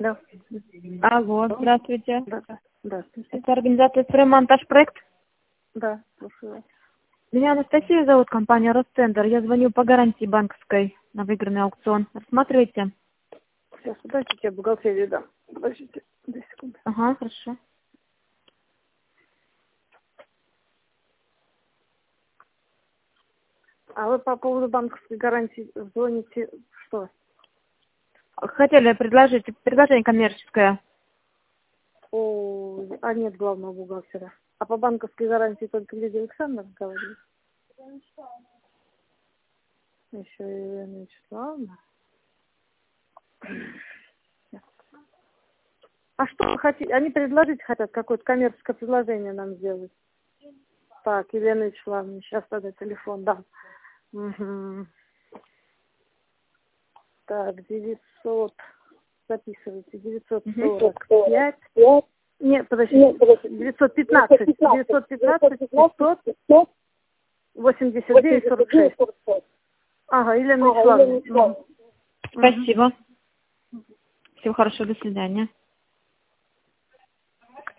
Да. Алло, здравствуйте. Да. Здравствуйте. Это организация «Строймонтаж проект». Да, слушаю вас. Меня Анастасия зовут, компания «Ростендер». Я звоню по гарантии банковской на выигранный аукцион. Рассматривайте. Сейчас, подождите, я бухгалтерию дам. Подождите, 2 секунды. Ага, хорошо. А вы по поводу банковской гарантии звоните что? Хотели предложить предложение коммерческое. А нет главного бухгалтера. А по банковской гарантии только Лидия Александровна говорит? Еще и Елена Вячеславовна. А что вы хотите? Они предложить хотят, какое-то коммерческое предложение нам сделать. Так, Елена Вячеславовна, сейчас тогда телефон дам. Угу. Так, 900, записывайте, 945. Нет, подождите, 915, 89, 46. Ага, Елена Вячеславовна. Спасибо. Всего хорошего, до свидания.